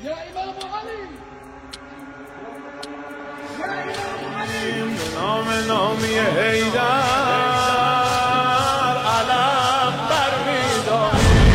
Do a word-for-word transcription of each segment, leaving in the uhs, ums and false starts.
یا امام علی، یا امام علی. نام نامی حیدر علم برمی‌داریم،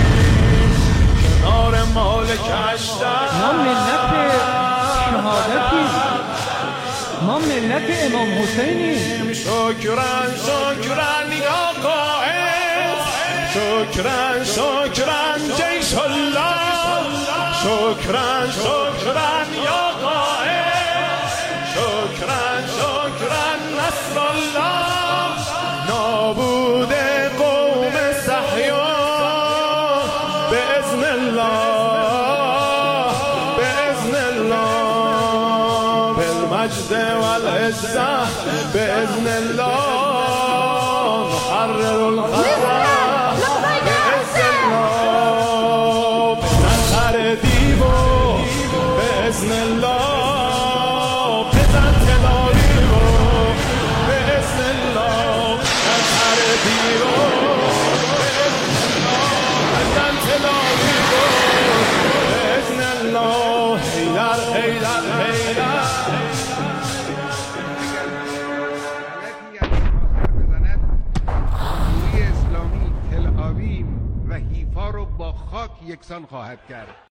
کنار مالکش در ما ملت شهادتی، ما ملت امام حسینیم. شکران شکران یا قائد، شکران شکران جیش الله، شکران شکران یا قائد، شکران شکران نصر الله. نابود قوم صهیون باذن الله، باذن الله، بالمجد والعزة باذن الله، محرر الخطا باذن الله، بزن دیو باذن الله، بزن تلاریو باذن الله، بزن دیو بزن تلاریو باذن الله. حیدر حیدر حیدر اسلامی تل آویو و حیفا رو با خاک یکسان خواهد کرد.